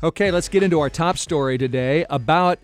Okay, let's get into our top story today. About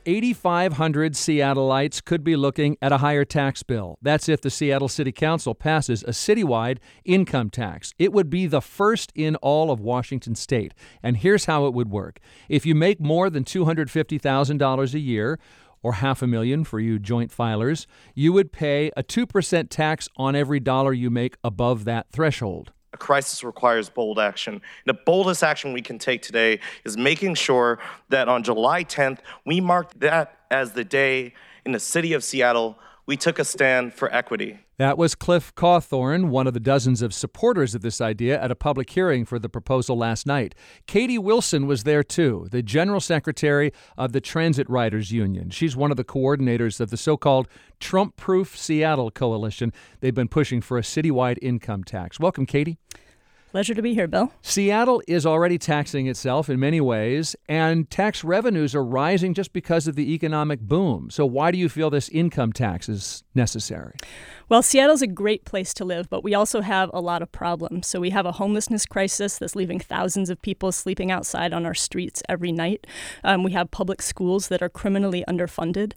8,500 Seattleites could be looking at a higher tax bill. That's if the Seattle City Council passes a citywide income tax. It would be the first in all of Washington state. And here's how it would work. If you make more than $250,000 a year, or $500,000 for you joint filers, you would pay a 2% tax on every dollar you make above that threshold. A crisis requires bold action. The boldest action we can take today is making sure that on July 10th, we mark that as the day in the city of Seattle we took a stand for equity. That was Cliff Cawthorn, one of the dozens of supporters of this idea at a public hearing for the proposal last night. Katie Wilson was there too, the general secretary of the Transit Riders Union. She's one of the coordinators of the so-called Trump-Proof Seattle Coalition. They've been pushing for a citywide income tax. Welcome, Katie. Pleasure to be here, Bill. Seattle is already taxing itself in many ways, and tax revenues are rising just because of the economic boom. So why do you feel this income tax is necessary? Well, Seattle's a great place to live, but we also have a lot of problems. So we have a homelessness crisis that's leaving thousands of people sleeping outside on our streets every night. We have public schools that are criminally underfunded.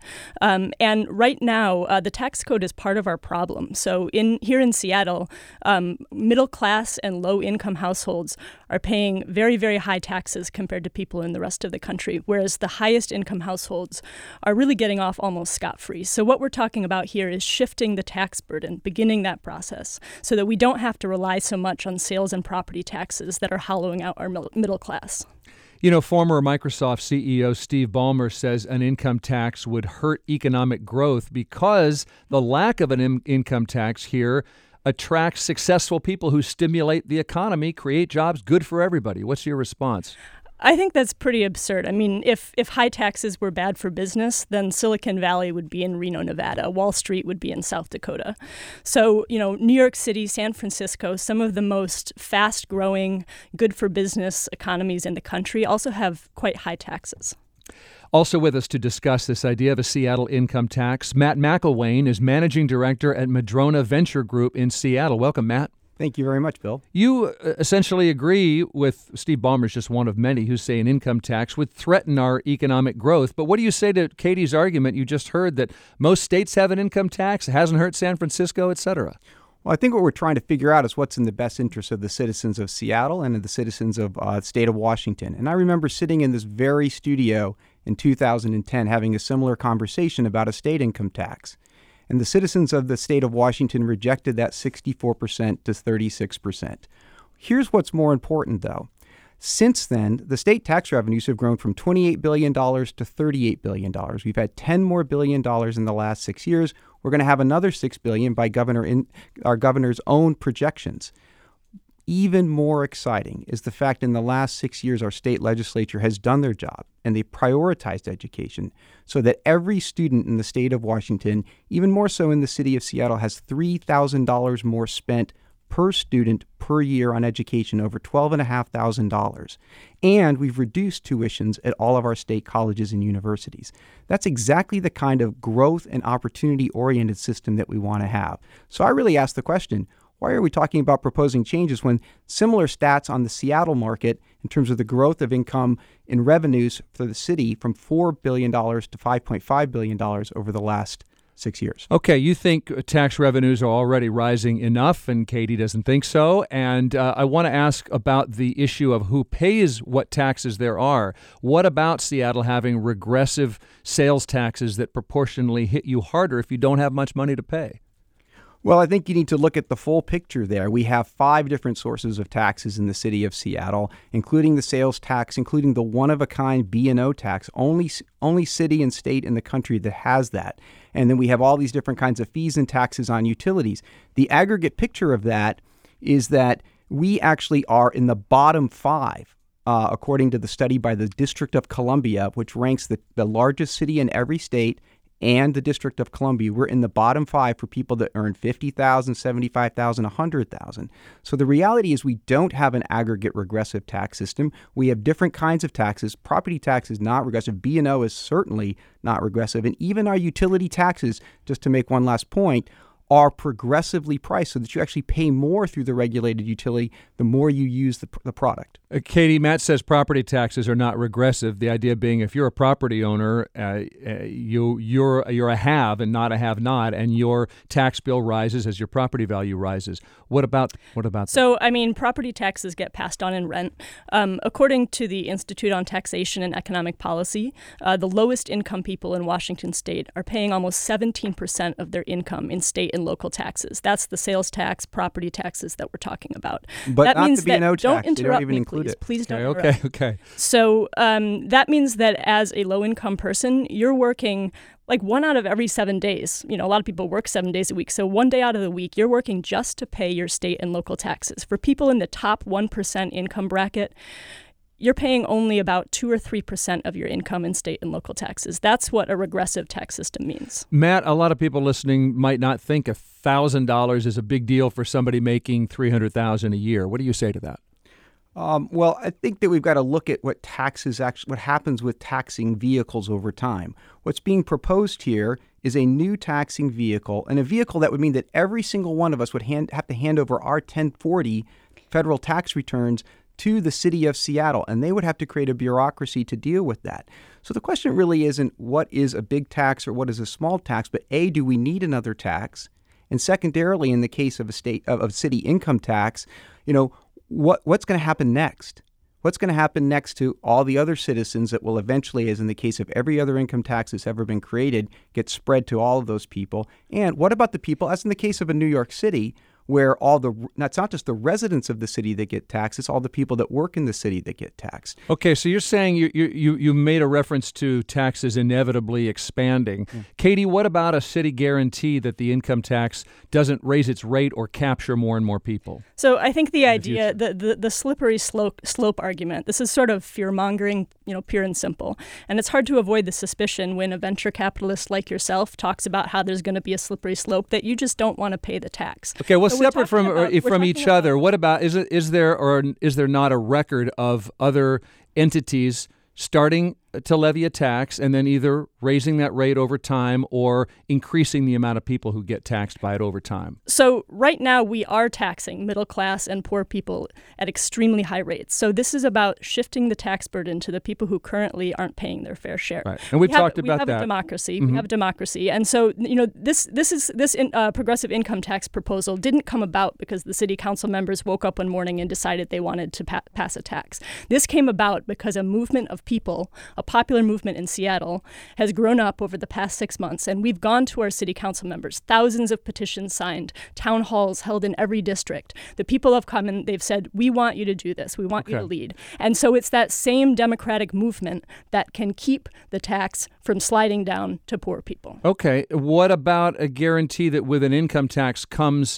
And right now, the tax code is part of our problem. So here in Seattle, middle class and low income households are paying very, very high taxes compared to people in the rest of the country, whereas the highest income households are really getting off almost scot-free. So what we're talking about here is shifting the tax burden, beginning that process, so that we don't have to rely so much on sales and property taxes that are hollowing out our middle class. You know, former Microsoft CEO Steve Ballmer says an income tax would hurt economic growth because the lack of an income tax here attracts successful people who stimulate the economy, create jobs, good for everybody. What's your response? I think that's pretty absurd. I mean, if high taxes were bad for business, then Silicon Valley would be in Reno, Nevada. Wall Street would be in South Dakota. So, New York City, San Francisco, some of the most fast-growing, good-for-business economies in the country also have quite high taxes. Also with us to discuss this idea of a Seattle income tax, Matt McElwain is managing director at Madrona Venture Group in Seattle. Welcome, Matt. Thank you very much, Bill. You essentially agree with Steve Ballmer's just one of many who say an income tax would threaten our economic growth. But what do you say to Katie's argument you just heard that most states have an income tax, it hasn't hurt San Francisco, et cetera? Well, I think what we're trying to figure out is what's in the best interest of the citizens of Seattle and of the citizens of the state of Washington. And I remember sitting in this very studio in 2010 having a similar conversation about a state income tax. And the citizens of the state of Washington rejected that 64% to 36%. Here's what's more important, though. Since then, the state tax revenues have grown from $28 billion to $38 billion. We've had $10 more billion in the last 6 years. We're going to have another $6 billion by our governor's own projections. Even more exciting is the fact in the last 6 years, our state legislature has done their job and they prioritized education so that every student in the state of Washington, even more so in the city of Seattle, has $3,000 more spent per student per year on education, over $12,500. And we've reduced tuitions at all of our state colleges and universities. That's exactly the kind of growth and opportunity-oriented system that we want to have. So I really ask the question, why are we talking about proposing changes when similar stats on the Seattle market in terms of the growth of income in revenues for the city from $4 billion to $5.5 billion over the last 6 years? Okay, you think tax revenues are already rising enough, and Katie doesn't think so. And I want to ask about the issue of who pays what taxes there are. What about Seattle having regressive sales taxes that proportionally hit you harder if you don't have much money to pay? Well, I think you need to look at the full picture there. We have 5 different sources of taxes in the city of Seattle, including the sales tax, including the one-of-a-kind B&O tax, only city and state in the country that has that. And then we have all these different kinds of fees and taxes on utilities. The aggregate picture of that is that we actually are in the bottom 5, according to the study by the District of Columbia, which ranks the largest city in every state and the District of Columbia. We're in the bottom 5 for people that earn $50,000, $75,000, $100,000. So the reality is we don't have an aggregate regressive tax system. We have different kinds of taxes. Property tax is not regressive. B&O is certainly not regressive. And even our utility taxes, just to make one last point, are progressively priced so that you actually pay more through the regulated utility the more you use the product. Katie, Matt says property taxes are not regressive. The idea being if you're a property owner, you're a have and not a have-not, and your tax bill rises as your property value rises. What about that? So, I mean, property taxes get passed on in rent. According to the Institute on Taxation and Economic Policy, the lowest income people in Washington state are paying almost 17% of their income in state and local taxes. That's the sales tax, property taxes that we're talking about. But that not means the B&O that, tax. Don't They don't interrupt even me, include please. it. Please don't interrupt. Okay. So that means that as a low-income person, you're working like 1 out of every 7 days. You know, a lot of people work 7 days a week. So 1 day out of the week, you're working just to pay your state and local taxes. For people in the top 1% income bracket, you're paying only about 2 or 3% of your income in state and local taxes. That's what a regressive tax system means. Matt, a lot of people listening might not think $1,000 is a big deal for somebody making $300,000 a year. What do you say to that? Well, I think that we've got to look at what happens with taxing vehicles over time. What's being proposed here is a new taxing vehicle, and a vehicle that would mean that every single one of us would have to hand over our 1040 federal tax returns to the city of Seattle, and they would have to create a bureaucracy to deal with that. So the question really isn't what is a big tax or what is a small tax, but A, do we need another tax? And secondarily, in the case of a city income tax, what's going to happen next? What's going to happen next to all the other citizens that will eventually, as in the case of every other income tax that's ever been created, get spread to all of those people? And what about the people, as in the case of a New York City, where it's not just the residents of the city that get taxed, it's all the people that work in the city that get taxed. Okay, so you're saying you made a reference to taxes inevitably expanding. Yeah. Katie, what about a city guarantee that the income tax doesn't raise its rate or capture more and more people? So I think the idea, the slippery slope argument, this is sort of fear-mongering, pure and simple. And it's hard to avoid the suspicion when a venture capitalist like yourself talks about how there's going to be a slippery slope that you just don't want to pay the tax. Okay, well, separate from each other, what about is there not a record of other entities starting to levy a tax and then either raising that rate over time or increasing the amount of people who get taxed by it over time? So right now we are taxing middle class and poor people at extremely high rates. So this is about shifting the tax burden to the people who currently aren't paying their fair share. Right. And we have that. We have a democracy. Mm-hmm. We have a democracy. And so, this progressive income tax proposal didn't come about because the city council members woke up one morning and decided they wanted to pass a tax. This came about because a movement of people, a popular movement in Seattle, has grown up over the past 6 months, and we've gone to our city council members, thousands of petitions signed, town halls held in every district. The people have come and they've said, we want you to do this, we want you to lead. And so it's that same democratic movement that can keep the tax from sliding down to poor people. Okay, what about a guarantee that with an income tax comes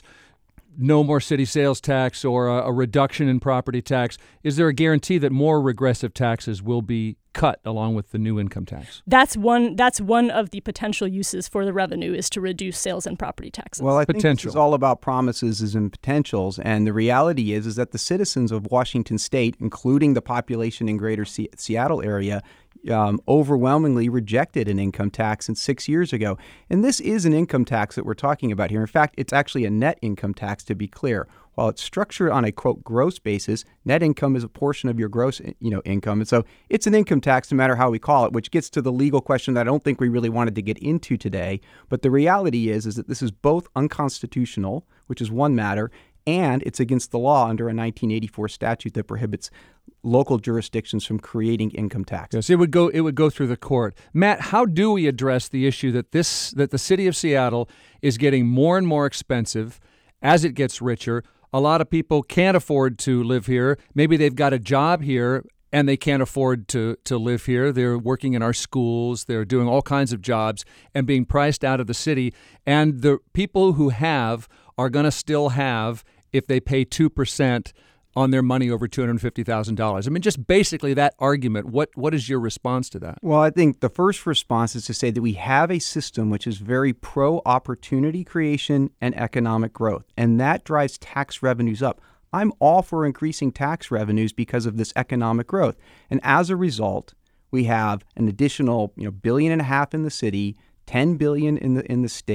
no more city sales tax or a reduction in property tax? Is there a guarantee that more regressive taxes will be cut along with the new income tax? That's one of the potential uses for the revenue, is to reduce sales and property taxes. Well, I think this is all about promises and potentials, and the reality is that the citizens of Washington State, including the population in greater Seattle area, overwhelmingly rejected an income tax 6 years ago. And this is an income tax that we're talking about here. In fact, it's actually a net income tax, to be clear. While it's structured on a, quote, gross basis, net income is a portion of your gross, income. And so it's an income tax no matter how we call it, which gets to the legal question that I don't think we really wanted to get into today. But the reality is that this is both unconstitutional, which is one matter, and it's against the law under a 1984 statute that prohibits local jurisdictions from creating income taxes. Yes, it would go through the court. Matt, how do we address the issue that the city of Seattle is getting more and more expensive as it gets richer? A lot of people can't afford to live here. Maybe they've got a job here and they can't afford to live here. They're working in our schools. They're doing all kinds of jobs and being priced out of the city. And the people who have are going to still have if they pay 2% on their money over $250,000. I mean, just basically that argument. What is your response to that? Well, I think the first response is to say that we have a system which is very pro-opportunity creation and economic growth, and that drives tax revenues up. I'm all for increasing tax revenues because of this economic growth. And as a result, we have an additional $1.5 billion in the city, $10 billion in the state,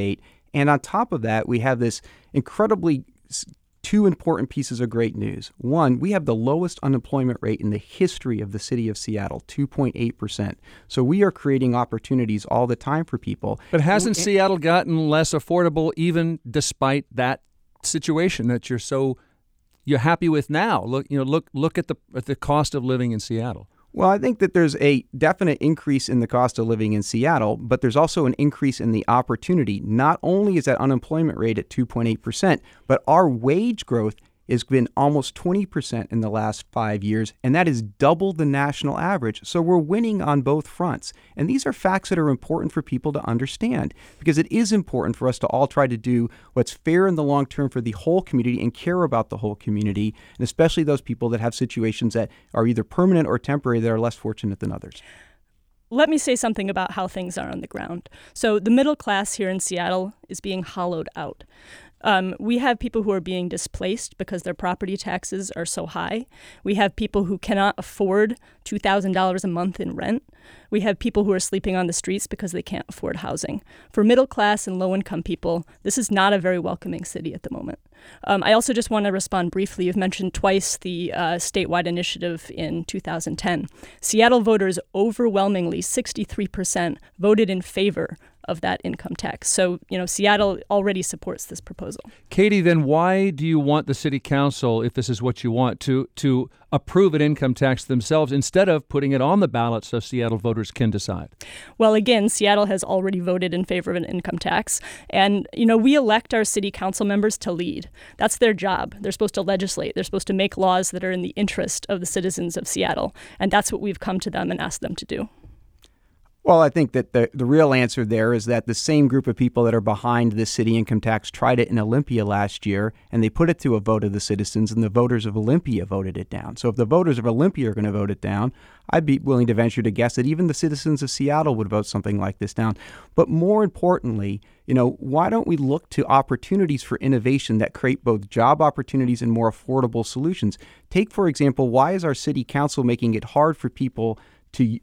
And on top of that, we have this incredibly two important pieces of great news. One, we have the lowest unemployment rate in the history of the city of Seattle, 2.8%. So we are creating opportunities all the time for people. But hasn't Seattle gotten less affordable even despite that situation that you're happy with now? Look at the cost of living in Seattle. Well, I think that there's a definite increase in the cost of living in Seattle, but there's also an increase in the opportunity. Not only is that unemployment rate at 2.8%, but our wage growth has been almost 20% in the last 5 years, and that is double the national average. So we're winning on both fronts. And these are facts that are important for people to understand, because it is important for us to all try to do what's fair in the long term for the whole community and care about the whole community, and especially those people that have situations that are either permanent or temporary that are less fortunate than others. Let me say something about how things are on the ground. So the middle class here in Seattle is being hollowed out. We have people who are being displaced because their property taxes are so high. We have people who cannot afford $2,000 a month in rent. We have people who are sleeping on the streets because they can't afford housing. For middle class and low income people, this is not a very welcoming city at the moment. I also just want to respond briefly. You've mentioned twice the statewide initiative in 2010. Seattle voters overwhelmingly, 63%, voted in favor of that income tax. So, Seattle already supports this proposal. Katie, then why do you want the city council, if this is what you want, to approve an income tax themselves instead of putting it on the ballot so Seattle voters can decide? Well, again, Seattle has already voted in favor of an income tax. And, we elect our city council members to lead. That's their job. They're supposed to legislate. They're supposed to make laws that are in the interest of the citizens of Seattle. And that's what we've come to them and asked them to do. Well, I think that the real answer there is that the same group of people that are behind this city income tax tried it in Olympia last year, and they put it to a vote of the citizens, and the voters of Olympia voted it down. So if the voters of Olympia are going to vote it down, I'd be willing to venture to guess that even the citizens of Seattle would vote something like this down. But more importantly, why don't we look to opportunities for innovation that create both job opportunities and more affordable solutions? Take, for example, why is our city council making it hard for people to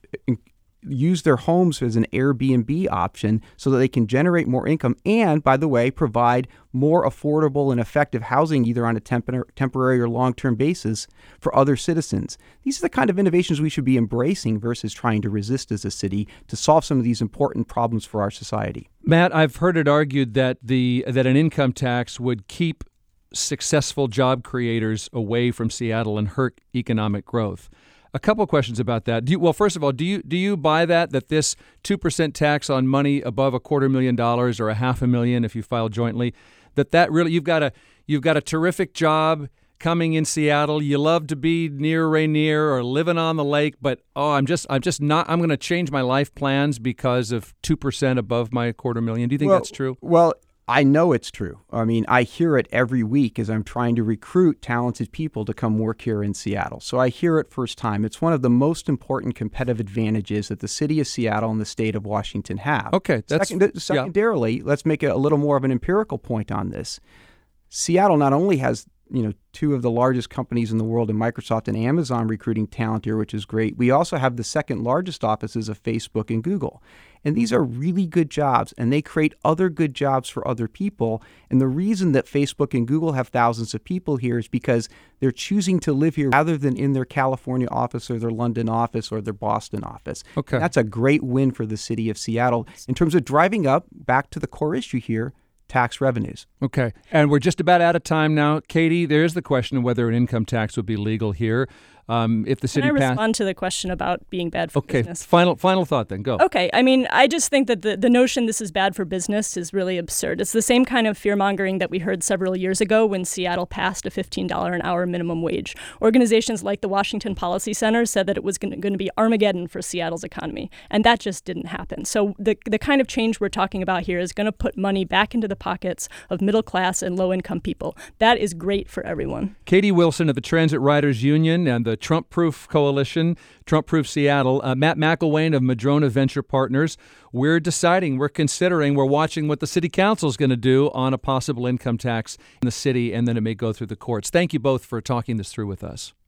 use their homes as an Airbnb option so that they can generate more income and, by the way, provide more affordable and effective housing either on a temporary or long-term basis for other citizens? These are the kind of innovations we should be embracing versus trying to resist as a city to solve some of these important problems for our society. Matt, I've heard it argued that that an income tax would keep successful job creators away from Seattle and hurt economic growth. A couple of questions about that. First of all, do you buy that this 2% tax on money above $250,000 or $500,000 if you file jointly, that really you've got a terrific job coming in Seattle. You love to be near Rainier or living on the lake, but I'm going to change my life plans because of 2% above my $250,000. Do you think that's true? Well, I know it's true. I mean, I hear it every week as I'm trying to recruit talented people to come work here in Seattle. So I hear it first time. It's one of the most important competitive advantages that the city of Seattle and the state of Washington have. Okay. Secondarily, let's make a little more of an empirical point on this. Seattle not only has two of the largest companies in the world in Microsoft and Amazon recruiting talent here, which is great. We also have the second largest offices of Facebook and Google. And these are really good jobs, and they create other good jobs for other people. And the reason that Facebook and Google have thousands of people here is because they're choosing to live here rather than in their California office or their London office or their Boston office. Okay. And that's a great win for the city of Seattle in terms of driving up, back to the core issue here, tax revenues. Okay. And we're just about out of time now. Katie, there's the question of whether an income tax would be legal here. If the city Can I respond to the question about being bad for business? Final thought then. Go. Okay. I mean, I just think that the notion this is bad for business is really absurd. It's the same kind of fear-mongering that we heard several years ago when Seattle passed a $15 an hour minimum wage. Organizations like the Washington Policy Center said that it was going to be Armageddon for Seattle's economy, and that just didn't happen. So the kind of change we're talking about here is going to put money back into the pockets of middle-class and low-income people. That is great for everyone. Katie Wilson of the Transit Riders Union and the Trump Proof Coalition, Trump Proof Seattle, Matt McElwain of Madrona Venture Partners. We're considering, we're watching what the city council is going to do on a possible income tax in the city, and then it may go through the courts. Thank you both for talking this through with us.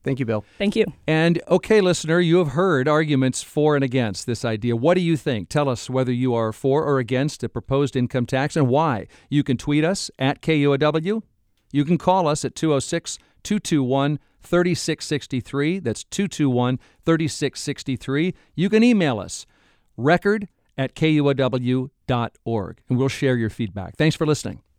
Thank you, Bill. Thank you. And okay, listener, you have heard arguments for and against this idea. What do you think? Tell us whether you are for or against a proposed income tax and why. You can tweet us at KUOW. You can call us at 206-221-3663. That's 221-3663. You can email us, record@kuow.org, and we'll share your feedback. Thanks for listening.